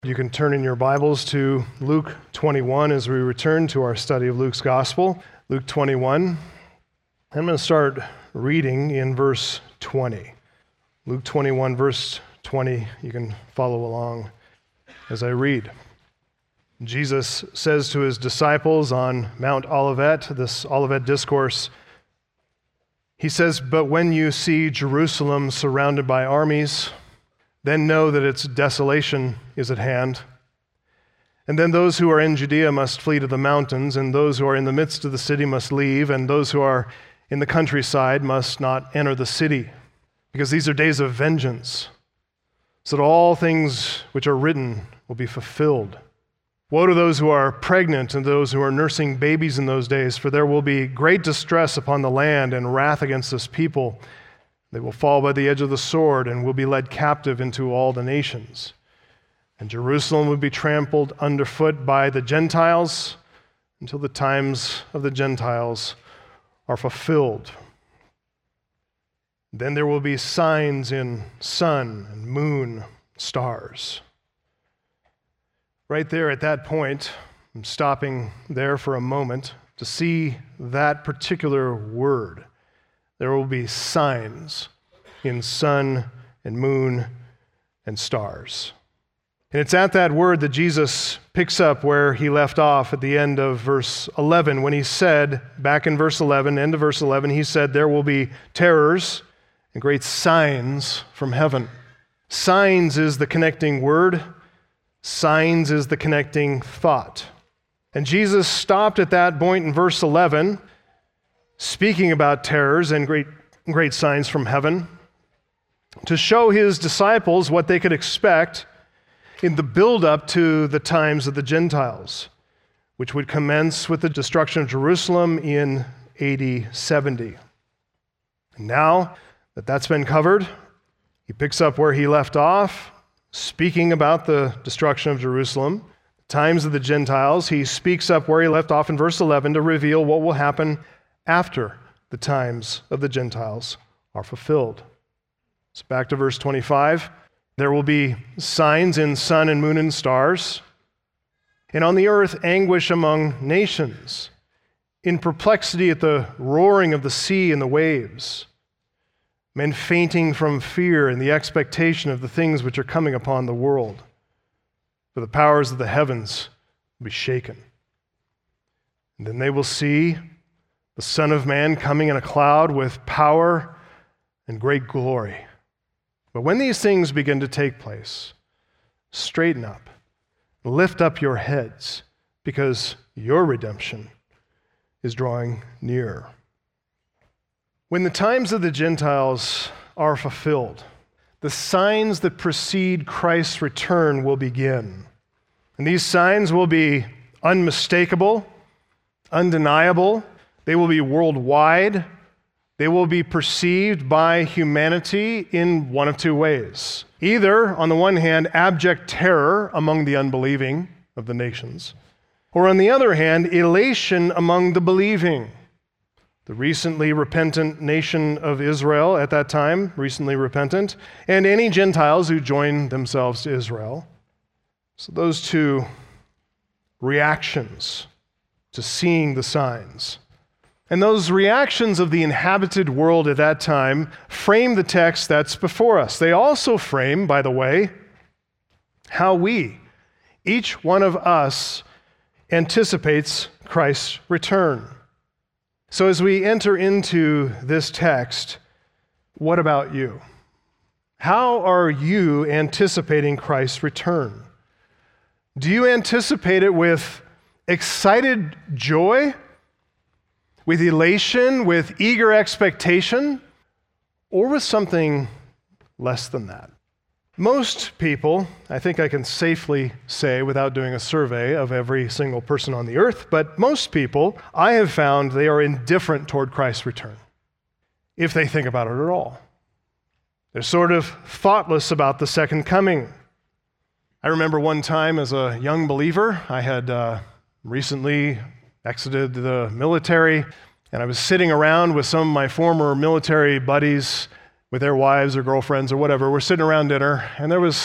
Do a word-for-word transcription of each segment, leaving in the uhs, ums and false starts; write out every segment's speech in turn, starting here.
You can turn in your Bibles to Luke twenty-one as we return to our study of Luke's Gospel. Luke twenty-one. I'm going to start reading in verse twenty. Luke twenty-one, verse twenty. You can follow along as I read. Jesus says to his disciples on Mount Olivet, this Olivet discourse, he says, "But when you see Jerusalem surrounded by armies, then know that its desolation is at hand. And then those who are in Judea must flee to the mountains, and those who are in the midst of the city must leave, and those who are in the countryside must not enter the city, because these are days of vengeance, so that all things which are written will be fulfilled. Woe to those who are pregnant and those who are nursing babies in those days, for there will be great distress upon the land and wrath against this people. They will fall by the edge of the sword and will be led captive into all the nations. And Jerusalem will be trampled underfoot by the Gentiles until the times of the Gentiles are fulfilled. Then there will be signs in sun and moon, stars." Right there at that point, I'm stopping there for a moment to see that particular word. There will be signs in sun and moon and stars. And it's at that word that Jesus picks up where he left off at the end of verse eleven, when he said, back in verse eleven, end of verse eleven, he said, "There will be terrors and great signs from heaven." Signs is the connecting word. Signs is the connecting thought. And Jesus stopped at that point in verse eleven, speaking about terrors and great, great signs from heaven, to show his disciples what they could expect in the build-up to the times of the Gentiles, which would commence with the destruction of Jerusalem in A D seventy. And now that that's been covered, he picks up where he left off, speaking about the destruction of Jerusalem, the times of the Gentiles. He speaks up where he left off in verse eleven to reveal what will happen after the times of the Gentiles are fulfilled. So back to verse twenty-five. "There will be signs in sun and moon and stars, and on the earth anguish among nations, in perplexity at the roaring of the sea and the waves, men fainting from fear and the expectation of the things which are coming upon the world. For the powers of the heavens will be shaken. And then they will see the Son of Man coming in a cloud with power and great glory. But when these things begin to take place, straighten up, lift up your heads, because your redemption is drawing near." When the times of the Gentiles are fulfilled, the signs that precede Christ's return will begin. And these signs will be unmistakable, undeniable. They will be worldwide. They will be perceived by humanity in one of two ways. Either, on the one hand, abject terror among the unbelieving of the nations, or on the other hand, elation among the believing. The recently repentant nation of Israel at that time, recently repentant, and any Gentiles who join themselves to Israel. So those two reactions to seeing the signs. And those reactions of the inhabited world at that time frame the text that's before us. They also frame, by the way, how we, each one of us, anticipates Christ's return. So as we enter into this text, what about you? How are you anticipating Christ's return? Do you anticipate it with excited joy, with elation, with eager expectation, or with something less than that? Most people, I think I can safely say without doing a survey of every single person on the earth, but most people, I have found they are indifferent toward Christ's return, if they think about it at all. They're sort of thoughtless about the second coming. I remember one time as a young believer, I had uh, recently exited the military, and I was sitting around with some of my former military buddies with their wives or girlfriends or whatever. We're sitting around dinner, and there was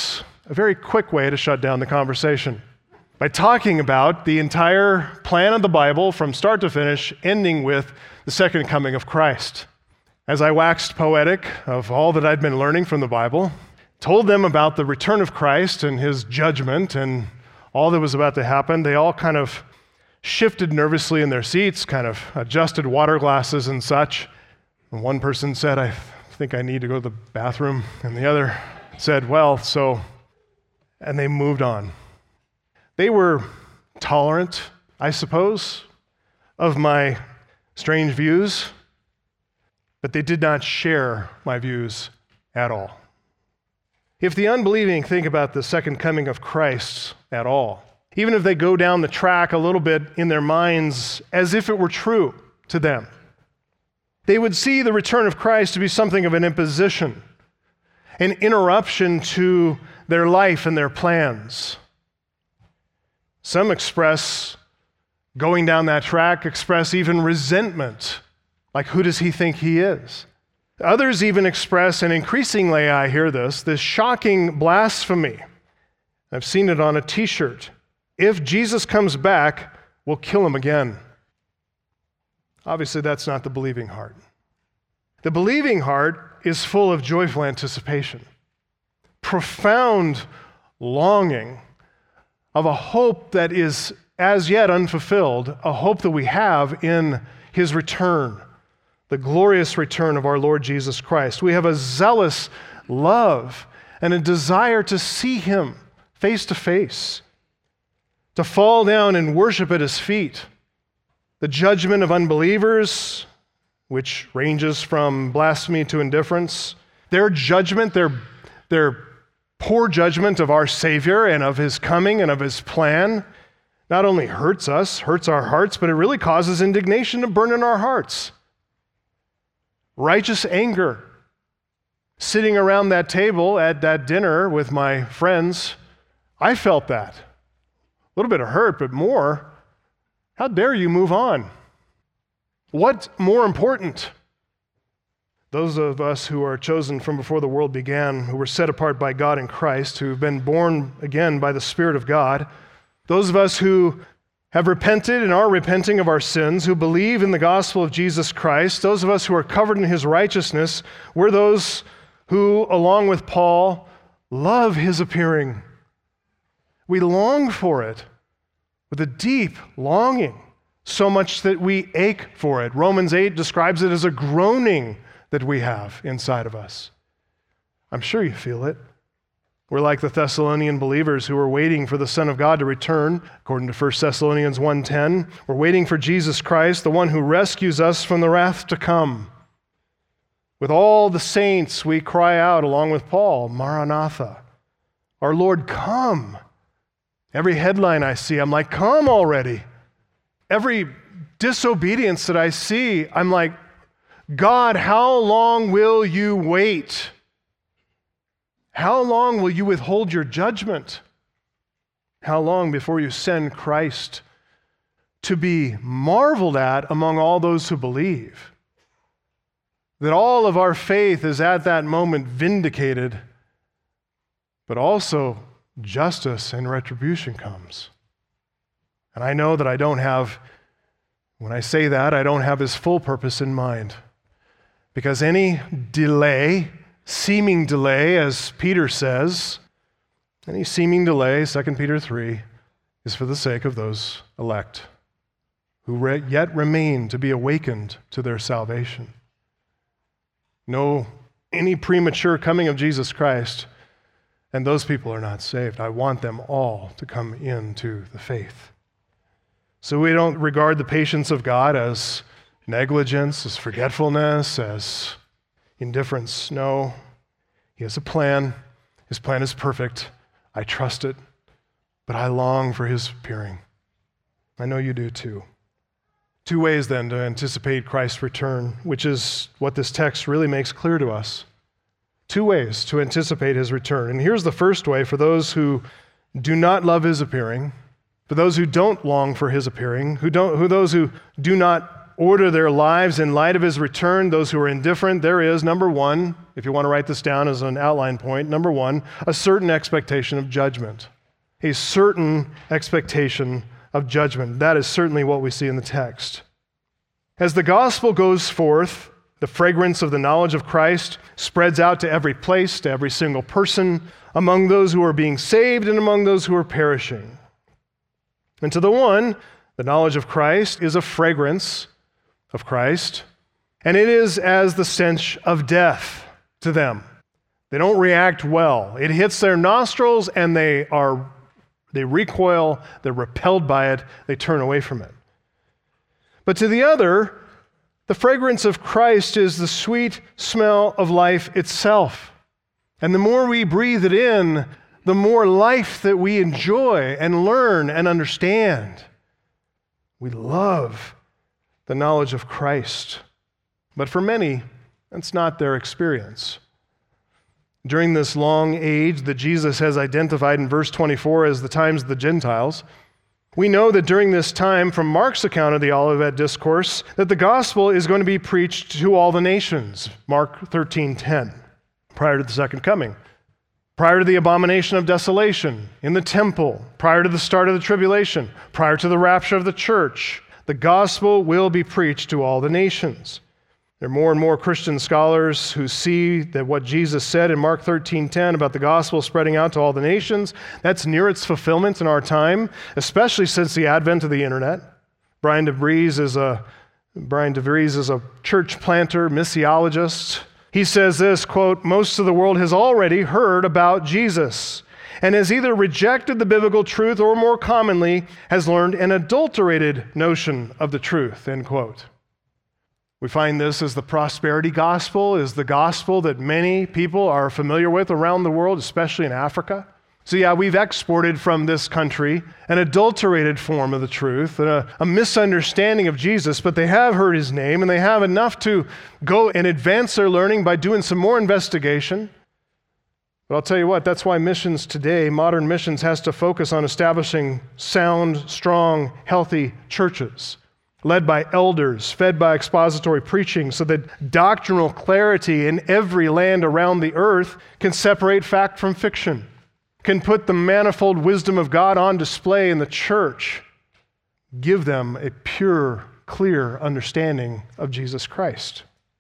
a very quick way to shut down the conversation by talking about the entire plan of the Bible from start to finish, ending with the second coming of Christ. As I waxed poetic of all that I'd been learning from the Bible, told them about the return of Christ and his judgment and all that was about to happen, they all kind of shifted nervously in their seats, kind of adjusted water glasses and such. And one person said, I think I need to go to the bathroom. And the other said, well, so, and they moved on. They were tolerant, I suppose, of my strange views, but they did not share my views at all. If the unbelieving think about the second coming of Christ at all, even if they go down the track a little bit in their minds as if it were true to them, they would see the return of Christ to be something of an imposition, an interruption to their life and their plans. Some express, going down that track, express even resentment, like who does he think he is? Others even express, and increasingly I hear this, this shocking blasphemy. I've seen it on a t-shirt. If Jesus comes back, we'll kill him again. Obviously, that's not the believing heart. The believing heart is full of joyful anticipation, profound longing of a hope that is as yet unfulfilled, a hope that we have in his return, the glorious return of our Lord Jesus Christ. We have a zealous love and a desire to see him face to face, to fall down and worship at his feet. The judgment of unbelievers, which ranges from blasphemy to indifference, their judgment, their, their poor judgment of our Savior and of his coming and of his plan, not only hurts us, hurts our hearts, but it really causes indignation to burn in our hearts. Righteous anger. Sitting around that table at that dinner with my friends, I felt that. A little bit of hurt, but more, how dare you move on? What's more important? Those of us who are chosen from before the world began, who were set apart by God in Christ, who have been born again by the Spirit of God, those of us who have repented and are repenting of our sins, who believe in the gospel of Jesus Christ, those of us who are covered in his righteousness, we're those who, along with Paul, love his appearing. We long for it with a deep longing, so much that we ache for it. Romans eight describes it as a groaning that we have inside of us. I'm sure you feel it. We're like the Thessalonian believers who are waiting for the Son of God to return, according to First Thessalonians one ten. We're waiting for Jesus Christ, the one who rescues us from the wrath to come. With all the saints, we cry out, along with Paul, Maranatha, our Lord, come. Every headline I see, I'm like, come already. Every disobedience that I see, I'm like, God, how long will you wait? How long will you withhold your judgment? How long before you send Christ to be marveled at among all those who believe? That all of our faith is at that moment vindicated, but also justice and retribution comes. And I know that I don't have, when I say that, I don't have his full purpose in mind. Because any delay, seeming delay, as Peter says, any seeming delay, Second Peter three, is for the sake of those elect who re- yet remain to be awakened to their salvation. No, any premature coming of Jesus Christ, and those people are not saved. I want them all to come into the faith. So we don't regard the patience of God as negligence, as forgetfulness, as indifference. No, he has a plan. His plan is perfect. I trust it, but I long for his appearing. I know you do too. Two ways then to anticipate Christ's return, which is what this text really makes clear to us. Two ways to anticipate his return. And here's the first way for those who do not love his appearing, for those who don't long for his appearing, who don't, who those who do not order their lives in light of his return, those who are indifferent. There is, number one, if you want to write this down as an outline point, number one, a certain expectation of judgment. A certain expectation of judgment. That is certainly what we see in the text. As the gospel goes forth, the fragrance of the knowledge of Christ spreads out to every place, to every single person, among those who are being saved and among those who are perishing. And to the one, the knowledge of Christ is a fragrance of Christ, and it is as the stench of death to them. They don't react well. It hits their nostrils and they are they recoil, they're repelled by it, they turn away from it. But to the other, the fragrance of Christ is the sweet smell of life itself. And the more we breathe it in, the more life that we enjoy and learn and understand. We love the knowledge of Christ. But for many, that's not their experience. During this long age that Jesus has identified in verse twenty-four as the times of the Gentiles, we know that during this time, from Mark's account of the Olivet Discourse, that the gospel is going to be preached to all the nations, Mark thirteen ten, prior to the second coming. Prior to the abomination of desolation in the temple, prior to the start of the tribulation, prior to the rapture of the church, the gospel will be preached to all the nations. There are more and more Christian scholars who see that what Jesus said in Mark thirteen ten about the gospel spreading out to all the nations, that's near its fulfillment in our time, especially since the advent of the internet. Brian DeVries is a Brian DeVries is a church planter, missiologist. He says this, quote, "Most of the world has already heard about Jesus and has either rejected the biblical truth or more commonly has learned an adulterated notion of the truth," end quote. We find this as the prosperity gospel, is the gospel that many people are familiar with around the world, especially in Africa. So yeah, we've exported from this country an adulterated form of the truth, a, a misunderstanding of Jesus, but they have heard his name and they have enough to go and advance their learning by doing some more investigation. But I'll tell you what, that's why missions today, modern missions, has to focus on establishing sound, strong, healthy churches, led by elders, fed by expository preaching, so that doctrinal clarity in every land around the earth can separate fact from fiction, can put the manifold wisdom of God on display in the church, give them a pure, clear understanding of Jesus Christ.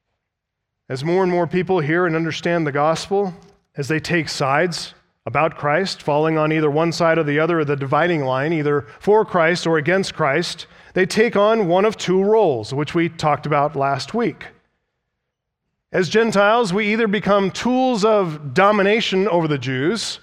As more and more people hear and understand the gospel, as they take sides about Christ, falling on either one side or the other of the dividing line, either for Christ or against Christ, they take on one of two roles, which we talked about last week. As Gentiles, we either become tools of domination over the Jews,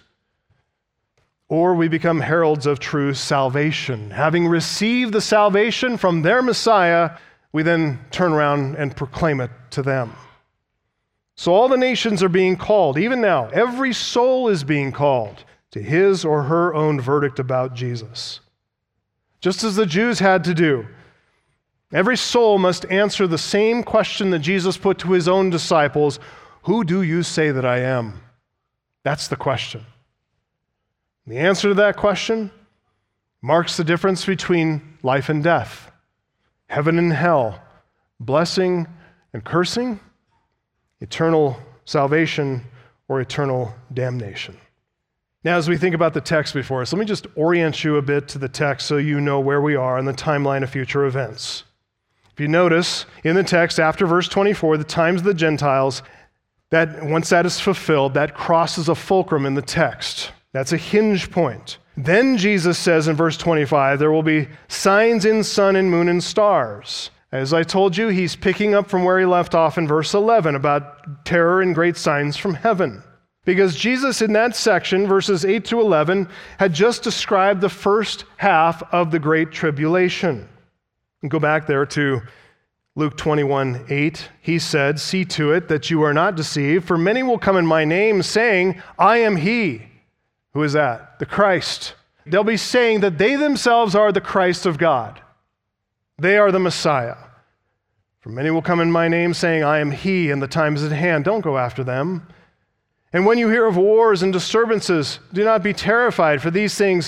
or we become heralds of true salvation. Having received the salvation from their Messiah, we then turn around and proclaim it to them. So all the nations are being called. Even now, every soul is being called to his or her own verdict about Jesus. Just as the Jews had to do. Every soul must answer the same question that Jesus put to his own disciples: who do you say that I am? That's the question. The answer to that question marks the difference between life and death, heaven and hell, blessing and cursing, eternal salvation or eternal damnation. Now, as we think about the text before us, let me just orient you a bit to the text so you know where we are in the timeline of future events. If you notice, in the text after verse twenty-four, the times of the Gentiles, that once that is fulfilled, that crosses a fulcrum in the text. That's a hinge point. Then Jesus says in verse twenty-five, there will be signs in sun and moon and stars. As I told you, he's picking up from where he left off in verse eleven about terror and great signs from heaven. Because Jesus in that section, verses eight to eleven, had just described the first half of the Great Tribulation. And go back there to Luke twenty-one eight. He said, "See to it that you are not deceived, for many will come in my name, saying, I am he." Who is that? The Christ. They'll be saying that they themselves are the Christ of God. They are the Messiah. For many will come in my name, saying, I am he, and the time is at hand. Don't go after them. And when you hear of wars and disturbances, do not be terrified, for these things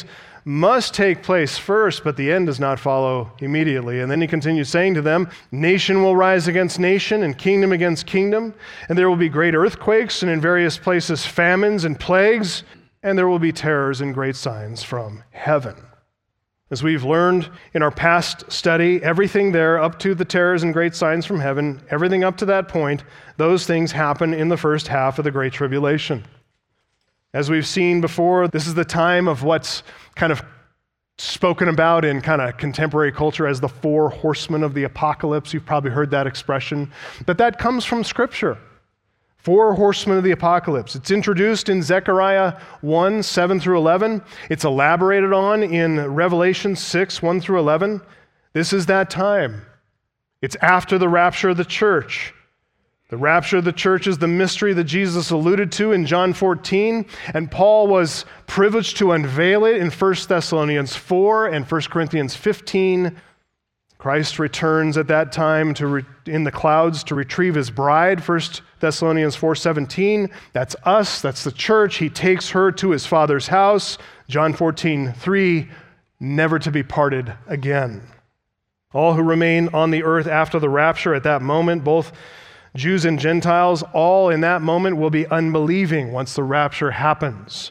must take place first, but the end does not follow immediately. And then he continues saying to them, nation will rise against nation and kingdom against kingdom, and there will be great earthquakes and in various places famines and plagues, and there will be terrors and great signs from heaven. As we've learned in our past study, everything there up to the terrors and great signs from heaven, everything up to that point, those things happen in the first half of the Great Tribulation. As we've seen before, this is the time of what's kind of spoken about in kind of contemporary culture as the four horsemen of the apocalypse. You've probably heard that expression, but that comes from Scripture. Four horsemen of the apocalypse. It's introduced in Zechariah one, seven through eleven. It's elaborated on in Revelation six, one through eleven. This is that time. It's after the rapture of the church. The rapture of the church is the mystery that Jesus alluded to in John fourteen, and Paul was privileged to unveil it in First Thessalonians four and First Corinthians fifteen. Christ returns at that time to re- in the clouds to retrieve his bride, First Thessalonians four seventeen. That's us, that's the church. He takes her to his Father's house, John fourteen three, never to be parted again. All who remain on the earth after the rapture at that moment, both Jews and Gentiles, all in that moment will be unbelieving once the rapture happens.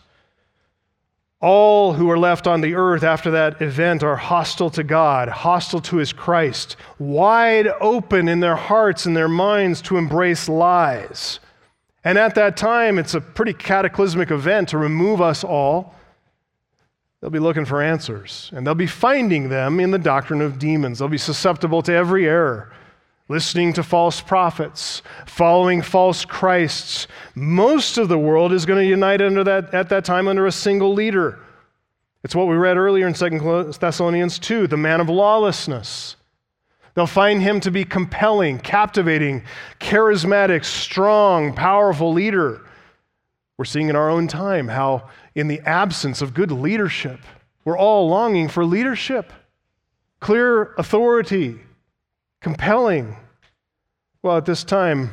All who are left on the earth after that event are hostile to God, hostile to his Christ, wide open in their hearts and their minds to embrace lies. And at that time, it's a pretty cataclysmic event to remove us all. They'll be looking for answers, and they'll be finding them in the doctrine of demons. They'll be susceptible to every error, listening to false prophets, following false Christs. Most of the world is going to unite under that, at that time under a single leader. It's what we read earlier in Second Thessalonians two, the man of lawlessness. They'll find him to be compelling, captivating, charismatic, strong, powerful leader. We're seeing in our own time how in the absence of good leadership, we're all longing for leadership, clear authority, compelling. Well, at this time,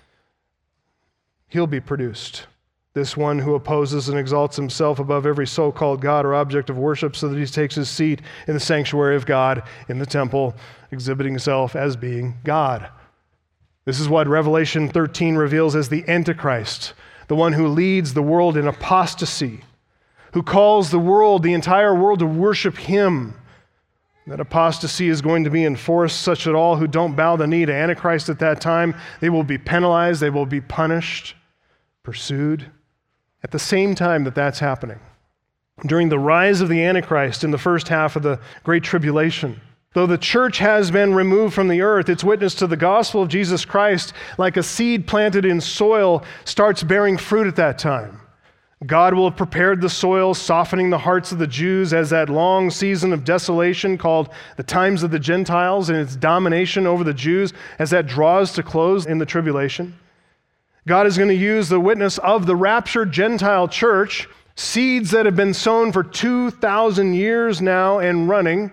he'll be produced. This one who opposes and exalts himself above every so-called God or object of worship so that he takes his seat in the sanctuary of God in the temple, exhibiting himself as being God. This is what Revelation thirteen reveals as the Antichrist, the one who leads the world in apostasy, who calls the world, the entire world, to worship him. That apostasy is going to be enforced such that all who don't bow the knee to Antichrist at that time, they will be penalized, they will be punished, pursued. At the same time that that's happening, during the rise of the Antichrist in the first half of the Great Tribulation, though the church has been removed from the earth, its witness to the gospel of Jesus Christ, like a seed planted in soil, starts bearing fruit at that time. God will have prepared the soil, softening the hearts of the Jews as that long season of desolation called the times of the Gentiles and its domination over the Jews as that draws to close in the tribulation. God is going to use the witness of the raptured Gentile church, seeds that have been sown for two thousand years now and running,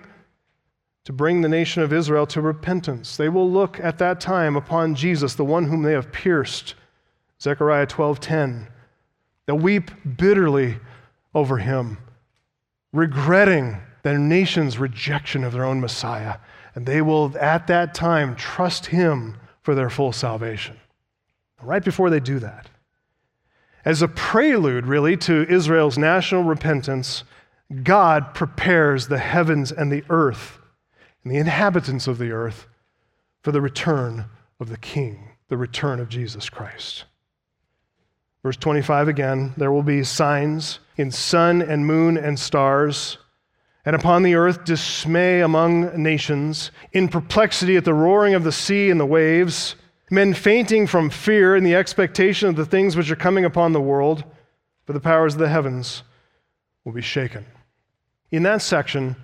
to bring the nation of Israel to repentance. They will look at that time upon Jesus, the one whom they have pierced. Zechariah twelve ten. They'll weep bitterly over him, regretting their nation's rejection of their own Messiah. And they will, at that time, trust him for their full salvation. Right before they do that, as a prelude, really, to Israel's national repentance, God prepares the heavens and the earth and the inhabitants of the earth for the return of the King, the return of Jesus Christ. Verse twenty-five again, there will be signs in sun and moon and stars, and upon the earth dismay among nations, in perplexity at the roaring of the sea and the waves, men fainting from fear in the expectation of the things which are coming upon the world, for the powers of the heavens will be shaken. In that section,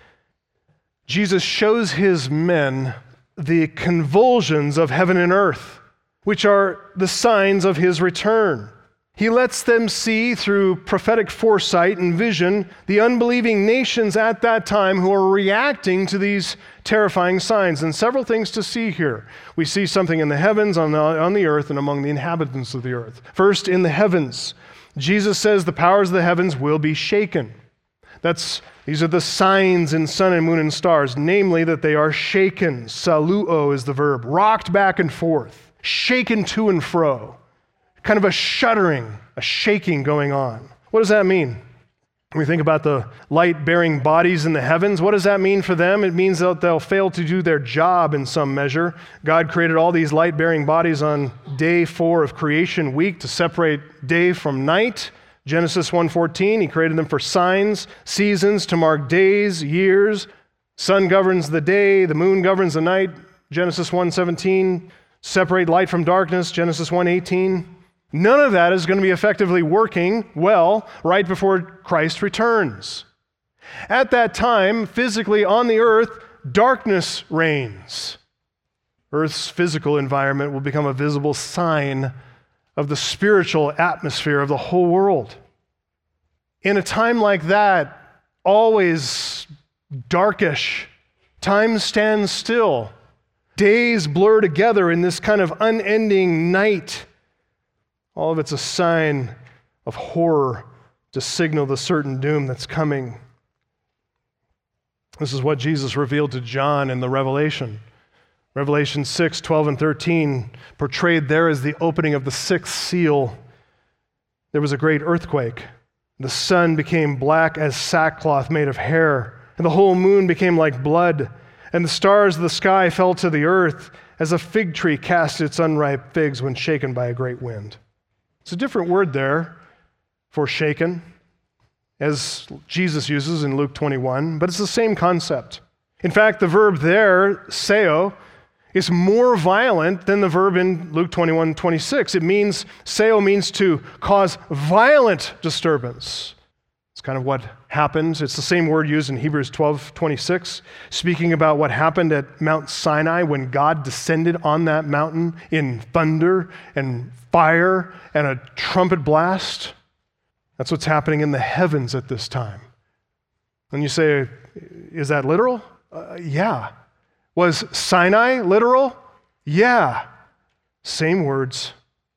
Jesus shows his men the convulsions of heaven and earth, which are the signs of his return. He lets them see through prophetic foresight and vision the unbelieving nations at that time who are reacting to these terrifying signs. And several things to see here. We see something in the heavens, on the, on the earth, and among the inhabitants of the earth. First, in the heavens, Jesus says the powers of the heavens will be shaken. That's, these are the signs in sun and moon and stars, namely that they are shaken. Saluo is the verb, rocked back and forth, shaken to and fro. Kind of a shuddering, a shaking going on. What does that mean? When we think about the light-bearing bodies in the heavens, what does that mean for them? It means that they'll fail to do their job in some measure. God created all these light-bearing bodies on day four of creation week to separate day from night. Genesis one fourteen, he created them for signs, seasons, to mark days, years. Sun governs the day, the moon governs the night. Genesis one seventeen, separate light from darkness. Genesis one eighteen. None of that is going to be effectively working well right before Christ returns. At that time, physically on the earth, darkness reigns. Earth's physical environment will become a visible sign of the spiritual atmosphere of the whole world. In a time like that, always darkish, time stands still. Days blur together in this kind of unending night. All of it's a sign of horror to signal the certain doom that's coming. This is what Jesus revealed to John in the Revelation. Revelation six, twelve, and thirteen, portrayed there as the opening of the sixth seal. There was a great earthquake. The sun became black as sackcloth made of hair, and the whole moon became like blood, and the stars of the sky fell to the earth as a fig tree casts its unripe figs when shaken by a great wind. It's a different word there for shaken, as Jesus uses in Luke twenty-one, but it's the same concept. In fact, the verb there, seo, is more violent than the verb in Luke twenty-one twenty-six. It means, seo means to cause violent disturbance. It's kind of what happens. It's the same word used in Hebrews twelve twenty-six, speaking about what happened at Mount Sinai when God descended on that mountain in thunder and fire and a trumpet blast. That's what's happening in the heavens at this time. And you say, is that literal? Uh, yeah. Was Sinai literal? Yeah. Same words.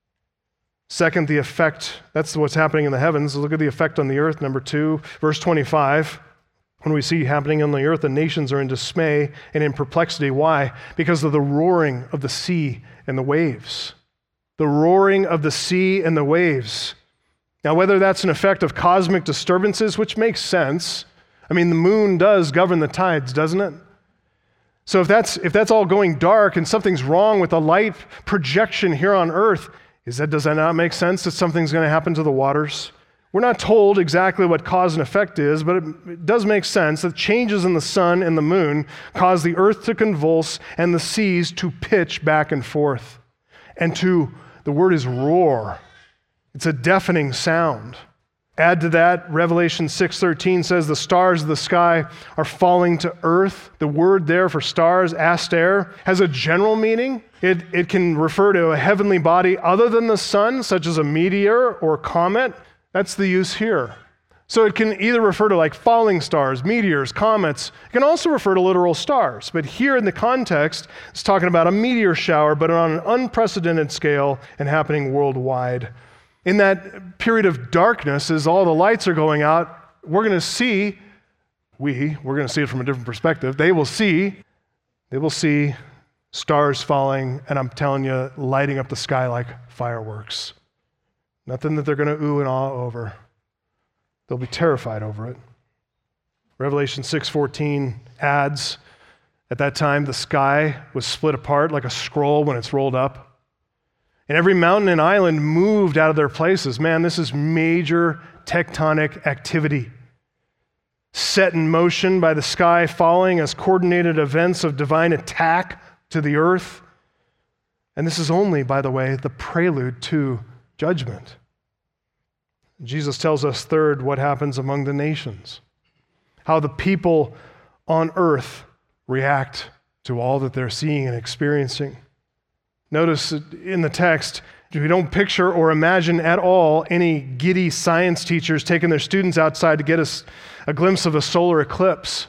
Second, the effect. That's what's happening in the heavens. Look at the effect on the earth. Number two, verse twenty-five. When we see happening on the earth, the nations are in dismay and in perplexity. Why? Because of the roaring of the sea and the waves. The roaring of the sea and the waves. Now, whether that's an effect of cosmic disturbances, which makes sense. I mean, the moon does govern the tides, doesn't it? So if that's if that's all going dark and something's wrong with the light projection here on earth, is that does that not make sense that something's going to happen to the waters? We're not told exactly what cause and effect is, but it, it does make sense that changes in the sun and the moon cause the earth to convulse and the seas to pitch back and forth. And to, the word is roar. It's a deafening sound. Add to that, Revelation six thirteen says the stars of the sky are falling to earth. The word there for stars, aster, has a general meaning. It, it can refer to a heavenly body other than the sun, such as a meteor or comet. That's the use here. So it can either refer to like falling stars, meteors, comets. It can also refer to literal stars. But here in the context, it's talking about a meteor shower, but on an unprecedented scale and happening worldwide. In that period of darkness, as all the lights are going out, we're going to see, we, we're going to see it from a different perspective. They will see, they will see stars falling, and I'm telling you, lighting up the sky like fireworks. Nothing that they're going to ooh and ah over. They'll be terrified over it. Revelation six fourteen adds, at that time the sky was split apart like a scroll when it's rolled up. And every mountain and island moved out of their places. Man, this is major tectonic activity. Set in motion by the sky falling as coordinated events of divine attack to the earth. And this is only, by the way, the prelude to judgment. Jesus tells us, third, what happens among the nations. How the people on earth react to all that they're seeing and experiencing. Notice in the text, we don't picture or imagine at all any giddy science teachers taking their students outside to get us a glimpse of a solar eclipse.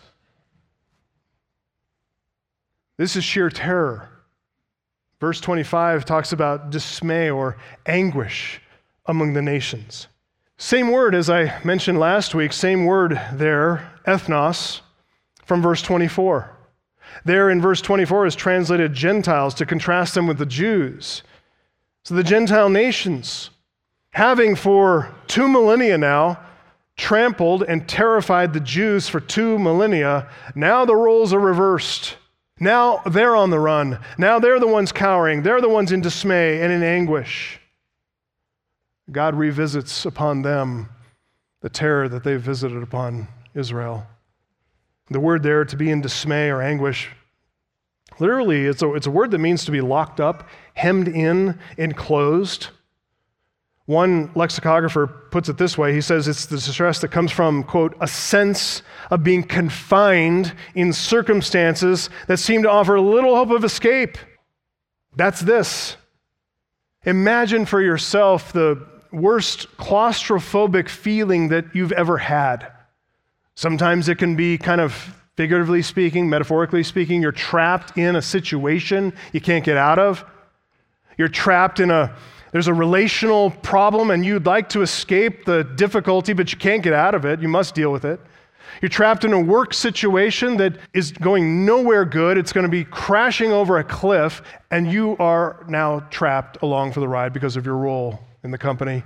This is sheer terror. Verse twenty-five talks about dismay or anguish among the nations. Same word as I mentioned last week, same word there, ethnos, from verse twenty-four. There in verse twenty-four is translated Gentiles to contrast them with the Jews. So the Gentile nations, having for two millennia now trampled and terrified the Jews for two millennia, now the roles are reversed. Now they're on the run. Now they're the ones cowering. They're the ones in dismay and in anguish. God revisits upon them the terror that they've visited upon Israel. The word there, to be in dismay or anguish, literally, it's a, it's a word that means to be locked up, hemmed in, enclosed. One lexicographer puts it this way. He says it's the distress that comes from, quote, a sense of being confined in circumstances that seem to offer little hope of escape. That's this. Imagine for yourself the worst claustrophobic feeling that you've ever had. Sometimes it can be kind of figuratively speaking, metaphorically speaking, you're trapped in a situation you can't get out of. You're trapped in a, there's a relational problem and you'd like to escape the difficulty, but you can't get out of it. You must deal with it. You're trapped in a work situation that is going nowhere good. It's going to be crashing over a cliff, and you are now trapped along for the ride because of your role in the company.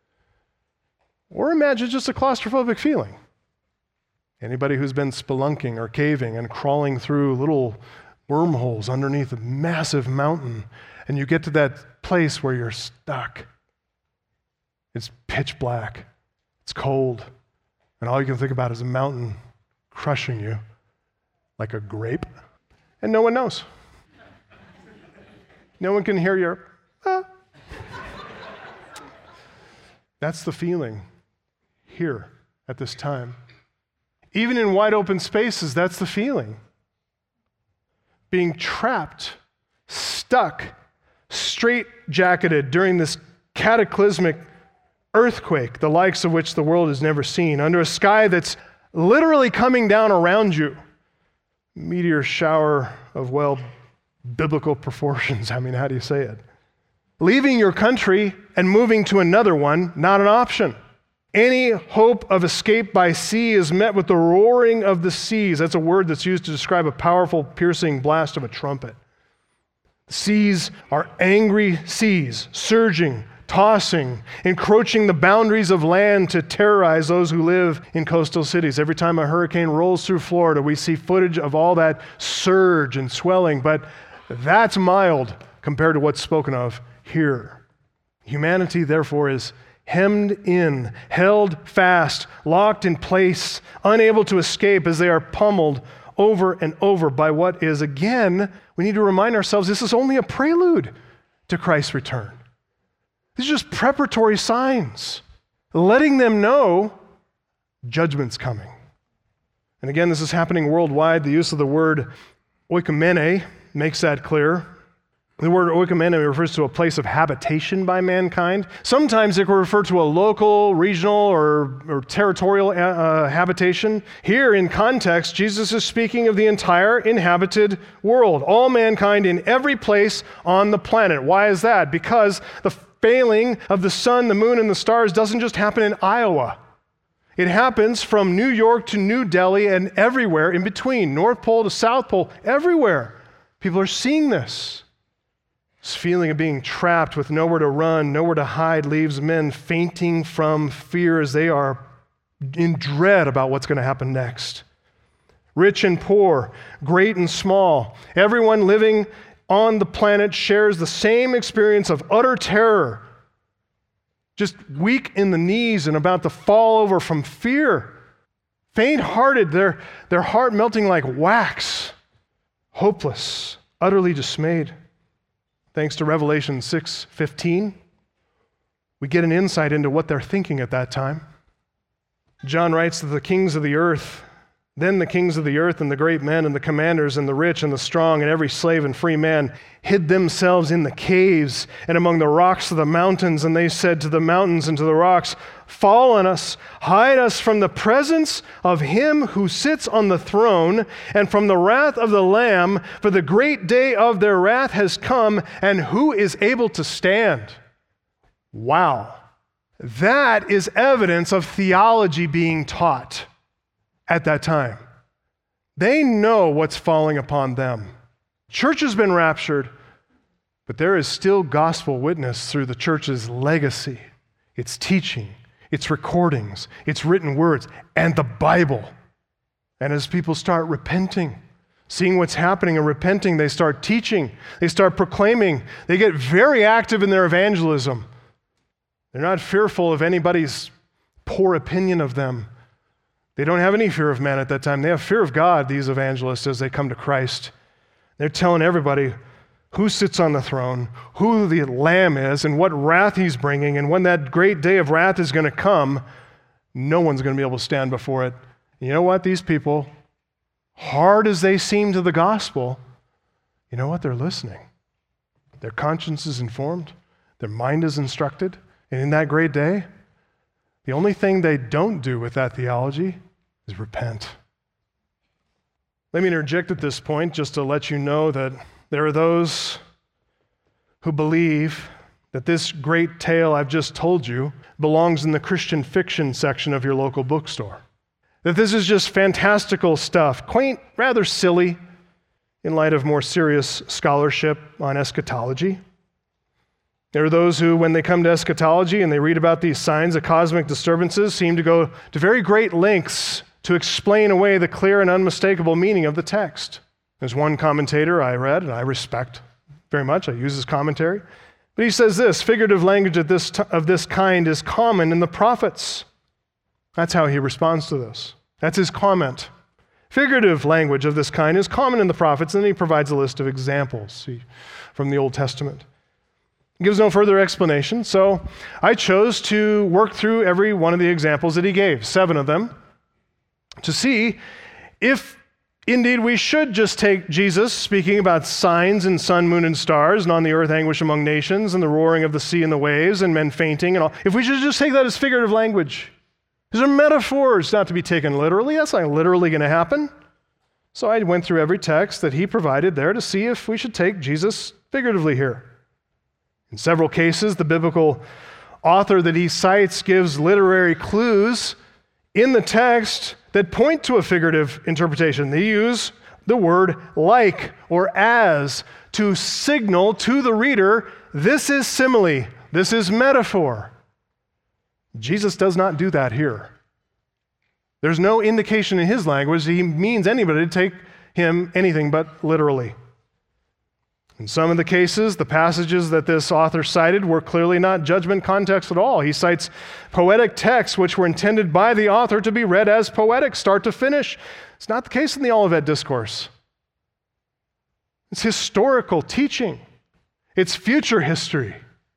Or imagine just a claustrophobic feeling. Anybody who's been spelunking or caving and crawling through little wormholes underneath a massive mountain, and you get to that place where you're stuck. It's pitch black. It's cold. And all you can think about is a mountain crushing you like a grape. And no one knows. No one can hear your, ah. That's the feeling here at this time. Even in wide open spaces, that's the feeling. Being trapped, stuck, straight-jacketed during this cataclysmic earthquake, the likes of which the world has never seen, under a sky that's literally coming down around you. Meteor shower of, well, biblical proportions. I mean, how do you say it? Leaving your country and moving to another one, not an option. Any hope of escape by sea is met with the roaring of the seas. That's a word that's used to describe a powerful, piercing blast of a trumpet. The seas are angry seas, surging, tossing, encroaching the boundaries of land to terrorize those who live in coastal cities. Every time a hurricane rolls through Florida, we see footage of all that surge and swelling, but that's mild compared to what's spoken of here. Humanity, therefore, is hemmed in, held fast, locked in place, unable to escape as they are pummeled over and over by what is, again, we need to remind ourselves, this is only a prelude to Christ's return. These are just preparatory signs, letting them know judgment's coming. And again, this is happening worldwide. The use of the word oikomene makes that clear. The word oikomene refers to a place of habitation by mankind. Sometimes it can refer to a local, regional, or, or territorial uh, habitation. Here, in context, Jesus is speaking of the entire inhabited world, all mankind in every place on the planet. Why is that? Because the failing of the sun, the moon, and the stars doesn't just happen in Iowa. It happens from New York to New Delhi and everywhere in between, North Pole to South Pole, everywhere. People are seeing this. This feeling of being trapped with nowhere to run, nowhere to hide, leaves men fainting from fear as they are in dread about what's going to happen next. Rich and poor, great and small, everyone living on the planet shares the same experience of utter terror, just weak in the knees and about to fall over from fear. Faint-hearted, their, their heart melting like wax, hopeless, utterly dismayed. Thanks to Revelation six fifteen, we get an insight into what they're thinking at that time. John writes that the kings of the earth, then the kings of the earth and the great men and the commanders and the rich and the strong and every slave and free man hid themselves in the caves and among the rocks of the mountains, and they said to the mountains and to the rocks, "Fall on us, hide us from the presence of him who sits on the throne and from the wrath of the Lamb, for the great day of their wrath has come, and who is able to stand?" Wow. That is evidence of theology being taught at that time. They know what's falling upon them. Church has been raptured, but there is still gospel witness through the church's legacy, its teaching, its recordings, its written words, and the Bible. And as people start repenting, seeing what's happening and repenting, they start teaching, they start proclaiming, they get very active in their evangelism. They're not fearful of anybody's poor opinion of them. They don't have any fear of man at that time. They have fear of God, these evangelists, as they come to Christ. They're telling everybody who sits on the throne, who the Lamb is, and what wrath he's bringing, and when that great day of wrath is going to come, no one's going to be able to stand before it. You know what? These people, hard as they seem to the gospel, you know what? They're listening. Their conscience is informed. Their mind is instructed. And in that great day, the only thing they don't do with that theology is repent. Let me interject at this point just to let you know that there are those who believe that this great tale I've just told you belongs in the Christian fiction section of your local bookstore. That this is just fantastical stuff, quaint, rather silly, in light of more serious scholarship on eschatology. There are those who, when they come to eschatology and they read about these signs of cosmic disturbances, seem to go to very great lengths to explain away the clear and unmistakable meaning of the text. There's one commentator I read, and I respect very much. I use his commentary. But he says this: figurative language of this, t- of this kind is common in the prophets. That's how he responds to this. That's his comment. Figurative language of this kind is common in the prophets, and then he provides a list of examples from the Old Testament. He gives no further explanation, so I chose to work through every one of the examples that he gave, seven of them, to see if indeed we should just take Jesus speaking about signs in sun, moon, and stars, and on the earth anguish among nations, and the roaring of the sea and the waves, and men fainting, and all. If we should just take that as figurative language. These are metaphors, not to be taken literally. That's not literally going to happen. So I went through every text that he provided there to see if we should take Jesus figuratively here. In several cases, the biblical author that he cites gives literary clues in the text that point to a figurative interpretation. They use the word like or as to signal to the reader, this is simile, this is metaphor. Jesus does not do that here. There's no indication in his language that he means anybody to take him anything but literally. In some of the cases, the passages that this author cited were clearly not judgment context at all. He cites poetic texts which were intended by the author to be read as poetic, start to finish. It's not the case in the Olivet Discourse. It's historical teaching. It's future history.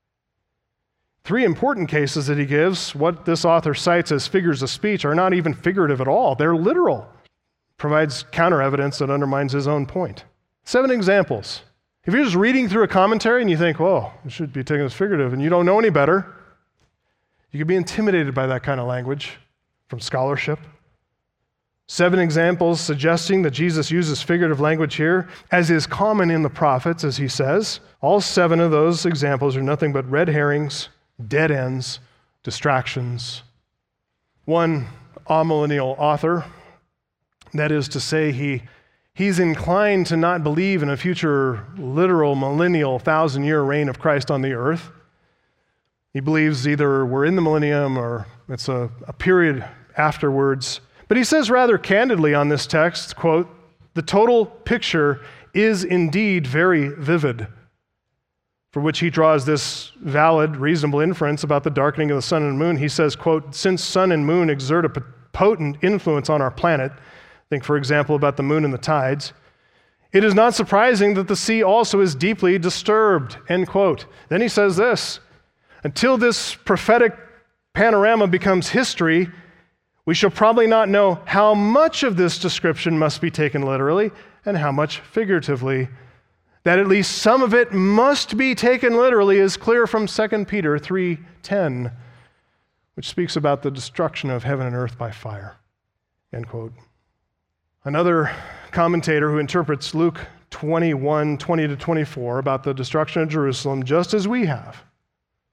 Three important cases that he gives, what this author cites as figures of speech, are not even figurative at all. They're literal. Provides counter evidence that undermines his own point. Seven examples. If you're just reading through a commentary and you think, whoa, it should be taken as figurative, and you don't know any better, you could be intimidated by that kind of language from scholarship. Seven examples suggesting that Jesus uses figurative language here, as is common in the prophets, as he says. All seven of those examples are nothing but red herrings, dead ends, distractions. One amillennial author, that is to say, he he's inclined to not believe in a future literal millennial thousand-year reign of Christ on the earth. He believes either we're in the millennium or it's a, a period afterwards. But he says rather candidly on this text, quote, the total picture is indeed very vivid, for which he draws this valid, reasonable inference about the darkening of the sun and moon. He says, quote, since sun and moon exert a potent influence on our planet, think, for example, about the moon and the tides, it is not surprising that the sea also is deeply disturbed, end quote. Then he says this, until this prophetic panorama becomes history, we shall probably not know how much of this description must be taken literally and how much figuratively. That at least some of it must be taken literally is clear from Second Peter three ten, which speaks about the destruction of heaven and earth by fire, end quote. Another commentator who interprets Luke twenty-one twenty to twenty-four about the destruction of Jerusalem just as we have,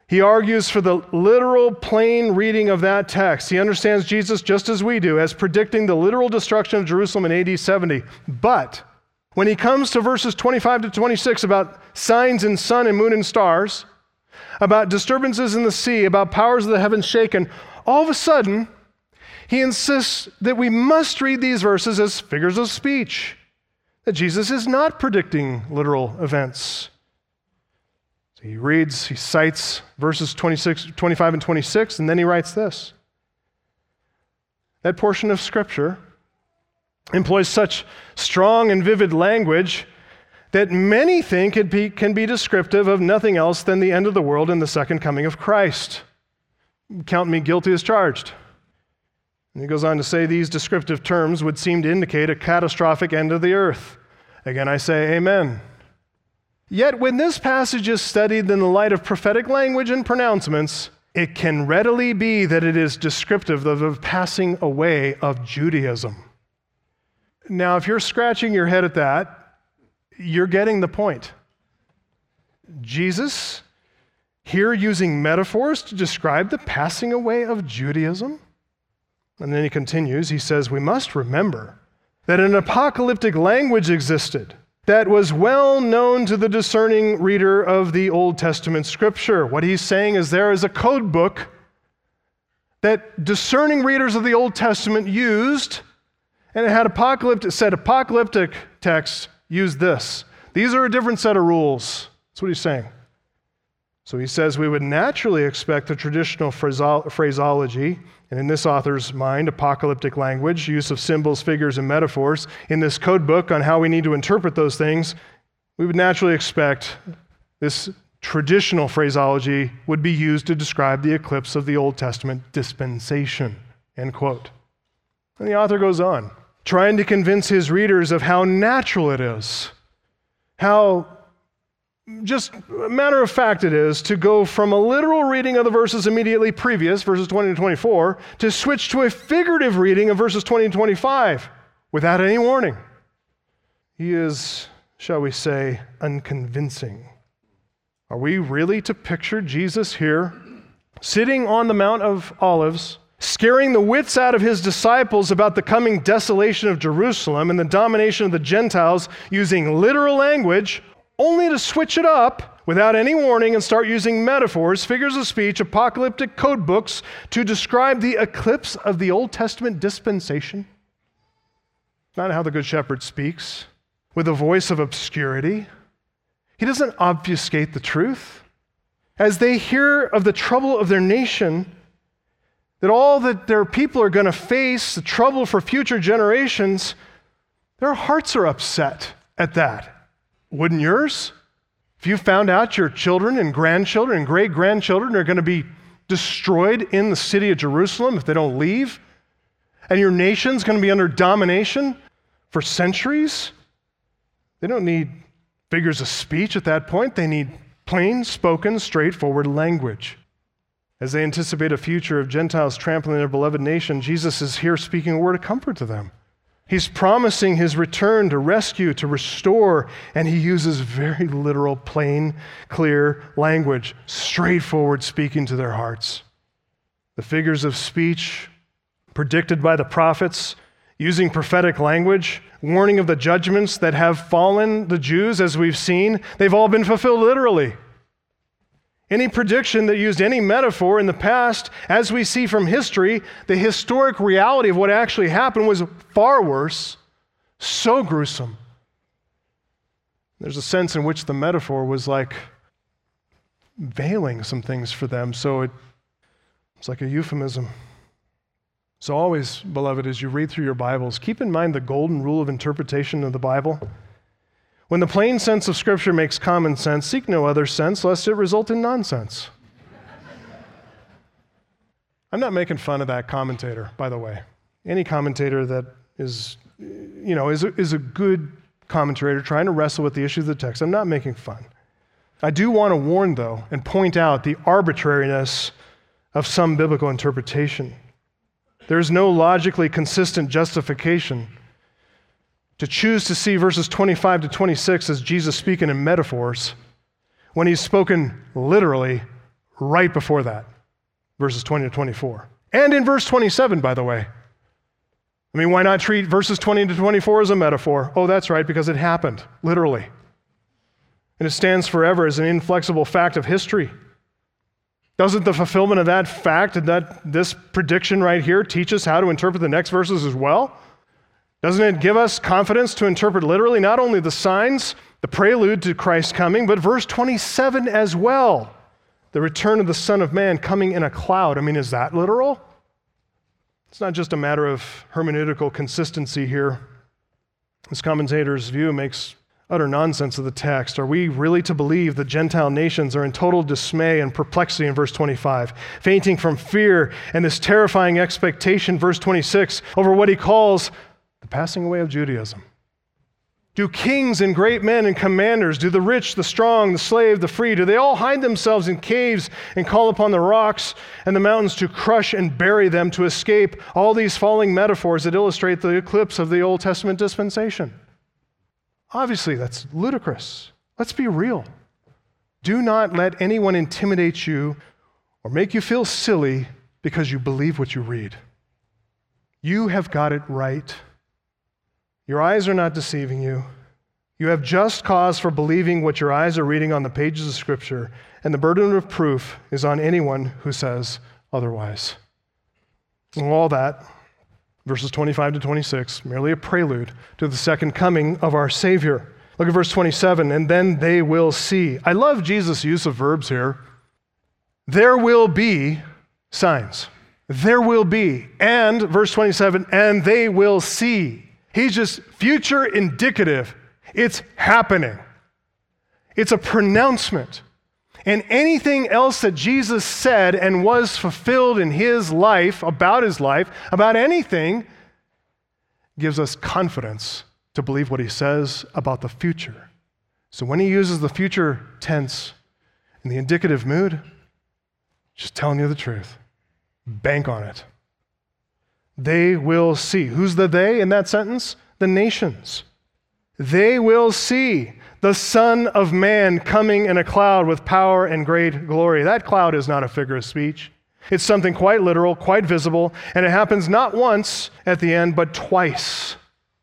He argues for the literal, plain reading of that text. He understands Jesus just as we do, as predicting the literal destruction of Jerusalem in A D seventy. But when he comes to verses twenty-five to twenty-six about signs in sun and moon and stars, about disturbances in the sea, about powers of the heavens shaken, all of a sudden, he insists that we must read these verses as figures of speech, that Jesus is not predicting literal events. So he reads, he cites verses twenty-six, twenty-five and twenty-six, and then he writes this. That portion of Scripture employs such strong and vivid language that many think it be, can be descriptive of nothing else than the end of the world and the second coming of Christ. Count me guilty as charged. And he goes on to say these descriptive terms would seem to indicate a catastrophic end of the earth. Again, I say amen. Yet when this passage is studied in the light of prophetic language and pronouncements, it can readily be that it is descriptive of the passing away of Judaism. Now, if you're scratching your head at that, you're getting the point. Jesus, here using metaphors to describe the passing away of Judaism. And then he continues, he says, we must remember that an apocalyptic language existed that was well known to the discerning reader of the Old Testament Scripture. What he's saying is there is a code book that discerning readers of the Old Testament used, and it had apocalyptic, it said apocalyptic text, use this. These are a different set of rules. That's what he's saying. So he says we would naturally expect the traditional phraseology, and in this author's mind, apocalyptic language, use of symbols, figures, and metaphors, in this code book on how we need to interpret those things, we would naturally expect this traditional phraseology would be used to describe the eclipse of the Old Testament dispensation, end quote. And the author goes on, trying to convince his readers of how natural it is, how just a matter of fact it is to go from a literal reading of the verses immediately previous, verses twenty to twenty-four, to switch to a figurative reading of verses twenty and twenty-five without any warning. He is, shall we say, unconvincing. Are we really to picture Jesus here, sitting on the Mount of Olives, scaring the wits out of his disciples about the coming desolation of Jerusalem and the domination of the Gentiles using literal language, only to switch it up without any warning and start using metaphors, figures of speech, apocalyptic code books to describe the eclipse of the Old Testament dispensation? Not how the Good Shepherd speaks, with a voice of obscurity. He doesn't obfuscate the truth. As they hear of the trouble of their nation, that all that their people are going to face, the trouble for future generations, their hearts are upset at that. Wouldn't yours? If you found out your children and grandchildren and great-grandchildren are going to be destroyed in the city of Jerusalem if they don't leave, and your nation's going to be under domination for centuries, they don't need figures of speech at that point. They need plain spoken, straightforward language. As they anticipate a future of Gentiles trampling their beloved nation, Jesus is here speaking a word of comfort to them. He's promising his return to rescue, to restore, and he uses very literal, plain, clear language, straightforward speaking to their hearts. The figures of speech predicted by the prophets, using prophetic language, warning of the judgments that have fallen the Jews, as we've seen, they've all been fulfilled literally. Any prediction that used any metaphor in the past, as we see from history, the historic reality of what actually happened was far worse, so gruesome. There's a sense in which the metaphor was like veiling some things for them, so it, it's like a euphemism. So always, beloved, as you read through your Bibles, keep in mind the golden rule of interpretation of the Bible. When the plain sense of Scripture makes common sense, seek no other sense, lest it result in nonsense. I'm not making fun of that commentator, by the way. Any commentator that is, you know, is a, is a good commentator trying to wrestle with the issue of the text, I'm not making fun. I do want to warn, though, and point out the arbitrariness of some biblical interpretation. There is no logically consistent justification to choose to see verses twenty-five to twenty-six as Jesus speaking in metaphors when he's spoken literally right before that, verses twenty to twenty-four. And in verse twenty-seven, by the way. I mean, why not treat verses twenty to twenty-four as a metaphor? Oh, that's right, because it happened, literally. And it stands forever as an inflexible fact of history. Doesn't the fulfillment of that fact and that this prediction right here teach us how to interpret the next verses as well? Doesn't it give us confidence to interpret literally not only the signs, the prelude to Christ's coming, but verse twenty-seven as well? The return of the Son of Man coming in a cloud. I mean, is that literal? It's not just a matter of hermeneutical consistency here. This commentator's view makes utter nonsense of the text. Are we really to believe the Gentile nations are in total dismay and perplexity in verse twenty-five, fainting from fear and this terrifying expectation, verse twenty-six, over what he calls the passing away of Judaism? Do kings and great men and commanders, do the rich, the strong, the slave, the free, do they all hide themselves in caves and call upon the rocks and the mountains to crush and bury them to escape all these falling metaphors that illustrate the eclipse of the Old Testament dispensation? Obviously, that's ludicrous. Let's be real. Do not let anyone intimidate you or make you feel silly because you believe what you read. You have got it right. Your eyes are not deceiving you. You have just cause for believing what your eyes are reading on the pages of Scripture, and the burden of proof is on anyone who says otherwise. And all that, verses twenty-five to twenty-six, merely a prelude to the second coming of our Savior. Look at verse twenty-seven, and then they will see. I love Jesus' use of verbs here. There will be signs. There will be. And, verse twenty-seven, and they will see. He's just future indicative. It's happening. It's a pronouncement. And anything else that Jesus said and was fulfilled in his life, about his life, about anything, gives us confidence to believe what he says about the future. So when he uses the future tense in the indicative mood, just telling you the truth. Bank on it. They will see. Who's the they in that sentence? The nations. They will see the Son of Man coming in a cloud with power and great glory. That cloud is not a figure of speech. It's something quite literal, quite visible, and it happens not once at the end, but twice.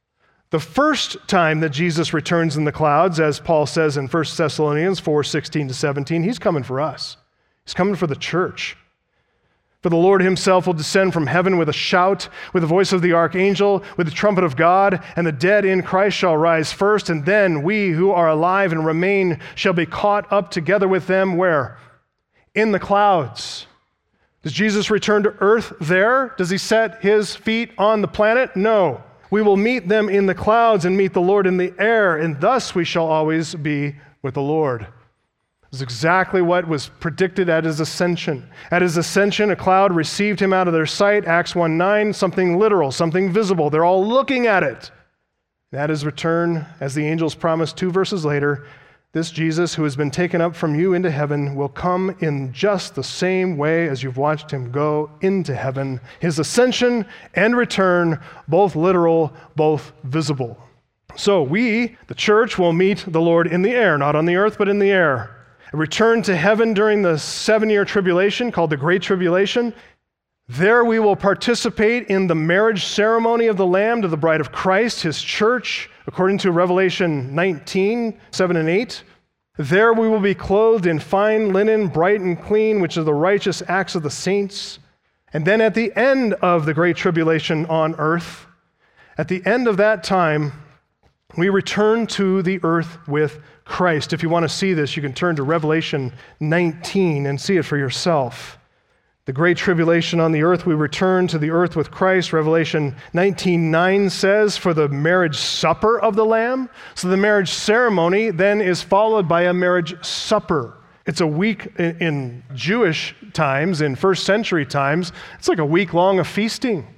The first time that Jesus returns in the clouds, as Paul says in First Thessalonians four, sixteen to seventeen, he's coming for us. He's coming for the church. For the Lord himself will descend from heaven with a shout, with the voice of the archangel, with the trumpet of God, and the dead in Christ shall rise first, and then we who are alive and remain shall be caught up together with them, where? In the clouds. Does Jesus return to earth there? Does he set his feet on the planet? No. We will meet them in the clouds and meet the Lord in the air, and thus we shall always be with the Lord. This is exactly what was predicted at his ascension. At his ascension, a cloud received him out of their sight, Acts one nine, something literal, something visible. They're all looking at it. And at his return, as the angels promised two verses later, this Jesus who has been taken up from you into heaven will come in just the same way as you've watched him go into heaven. His ascension and return, both literal, both visible. So we, the church, will meet the Lord in the air, not on the earth, but in the air. A return to heaven during the seven-year tribulation, called the Great Tribulation. There we will participate in the marriage ceremony of the Lamb to the bride of Christ, his church, according to Revelation nineteen, seven and eight. There we will be clothed in fine linen, bright and clean, which are the righteous acts of the saints. And then at the end of the Great Tribulation on earth, at the end of that time, we return to the earth with Christ. If you want to see this, you can turn to Revelation nineteen and see it for yourself. The Great Tribulation on the earth, we return to the earth with Christ. Revelation nineteen nine says, for the marriage supper of the Lamb. So the marriage ceremony then is followed by a marriage supper. It's a week in Jewish times, in first century times. It's like a week long of feasting.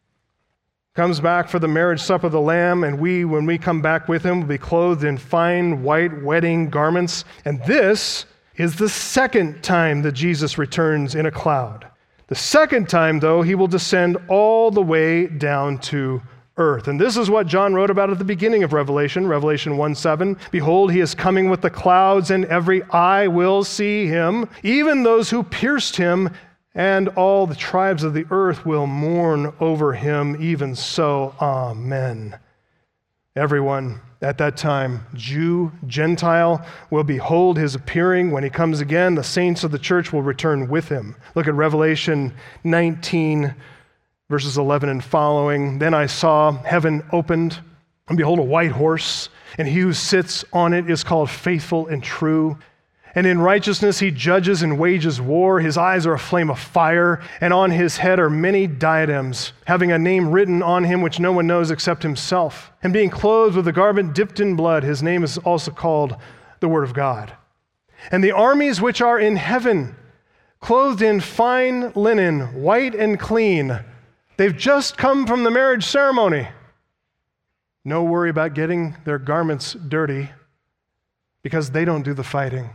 Comes back for the marriage supper of the Lamb, and we, when we come back with him, will be clothed in fine white wedding garments. And this is the second time that Jesus returns in a cloud. The second time, though, he will descend all the way down to earth. And this is what John wrote about at the beginning of Revelation, Revelation one seven. Behold, he is coming with the clouds, and every eye will see him, even those who pierced him, and all the tribes of the earth will mourn over him. Even so, amen. Everyone at that time, Jew, Gentile, will behold his appearing. When he comes again, the saints of the church will return with him. Look at Revelation nineteen, verses eleven and following. Then I saw heaven opened, and behold, a white horse, and he who sits on it is called Faithful and True. And in righteousness he judges and wages war. His eyes are a flame of fire, and on his head are many diadems, having a name written on him which no one knows except himself. And being clothed with a garment dipped in blood, his name is also called the Word of God. And the armies which are in heaven, clothed in fine linen, white and clean, they've just come from the marriage ceremony. No worry about getting their garments dirty, because they don't do the fighting.